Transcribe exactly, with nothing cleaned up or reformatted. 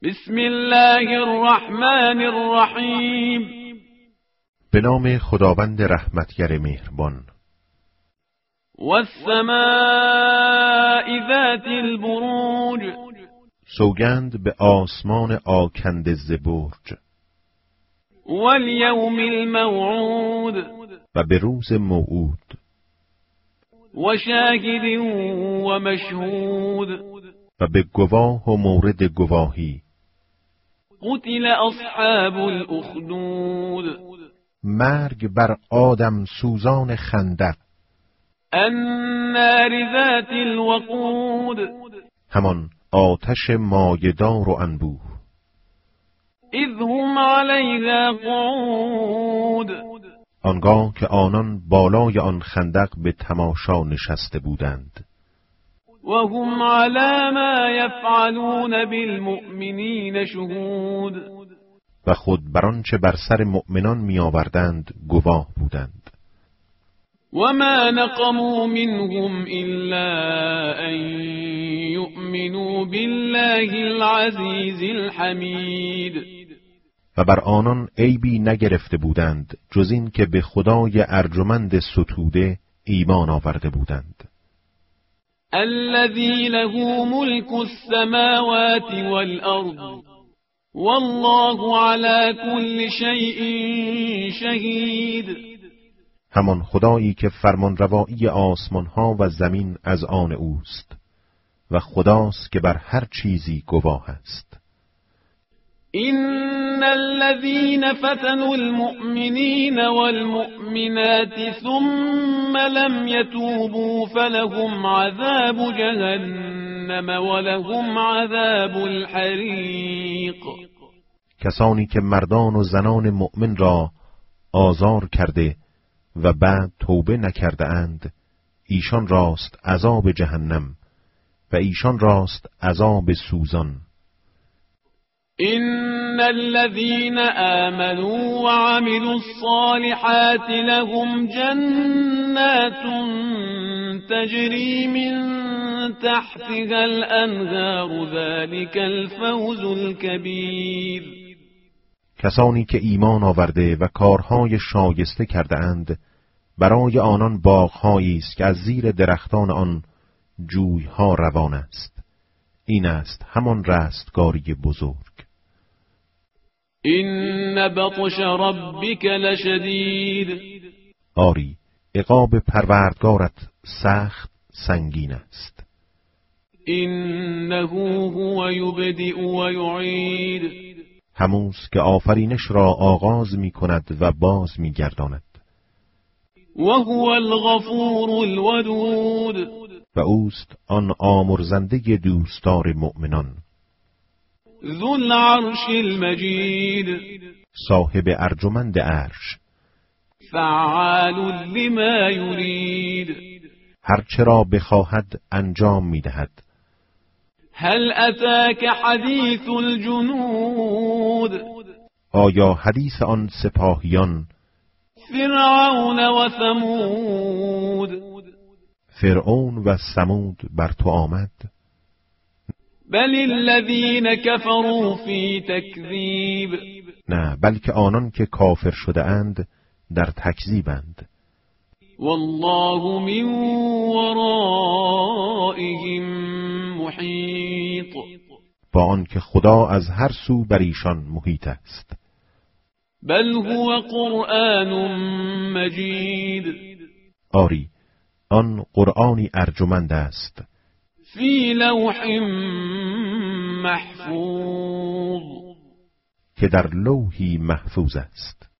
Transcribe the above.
بسم الله الرحمن الرحیم. به نام خداوند رحمتگر مهربان. والسماء ذات البروج. سوگند به آسمان آکنده ز برج. والیوم الموعود. و به روز موعود. و شاهد و مشهود. و به گواه و مورد گواهی. قتل اصحاب الاخدود. مرگ بر آدم سوزان خندق. النار ذات الوقود. همان آتش مایدار و انبوه. اذ هم علیها قعود. آنگاه که آنان بالای آن خندق به تماشا نشسته بودند. و هم علی ما یفعلون بالمؤمنین شهود. و خود بر آنچه بر سر مؤمنان می آوردند گواه بودند. و ما نقموا منهم الا ان یؤمنوا بالله العزیز الحمید. و بر آنان عیبی نگرفته بودند جز این که به خدای ارجمند ستوده ایمان آورده بودند. الذی له ملک السماوات والارض والله علی کل شیء شهید. همان خدایی که فرمانروایی آسمان ها و زمین از آن اوست و خداست که بر هر چیزی گواه است. ان الذين فتنوا المؤمنين والمؤمنات ثم لم يتوبوا فلهم عذاب جهنم ولهم عذاب الحریق. کسانی که مردان و زنان مؤمن را آزار کرده و بعد توبه نکرده اند، ایشان راست عذاب جهنم و ایشان راست عذاب سوزان. ان الذين آمنوا وعملوا الصالحات لهم جنات تجري من تحتها الانهار ذلك الفوز الكبیر. کسانی که ایمان آورده و کارهای شایسته کرده اند، برای آنان باغ‌هایی است که از زیر درختان آن جوی‌ها روان است. این است همان رستگاری بزرگ. این بطش ربک لشدید. آری، عقاب پروردگارت سخت سنگین است. انه هو یبدئ و یعید. هموست که آفرینش را آغاز می کند و باز می گرداند. و هو الغفور الودود. و اوست آن آمرزنده دوستدار مؤمنان. ذو العرش المجید. صاحب ارجمند عرش. فعال لما یرید. هرچرا بخواهد انجام می دهد. هل اتاک حدیث الجنود. آیا حدیث آن سپاهیان فرعون و ثمود. فرعون و ثمود بر تو آمد؟ بل الذین کفروا فی تکذیب. نه، بلکه آنان که کافر شده اند در تکذیبند. والله من ورائهم محیط. با آن که خدا از هر سو بر ایشان محیط است. بل هو قرآن مجید. آری، آن قرآنی ارجمند است. فی لوح محفوظ. که در لوحی محفوظ است.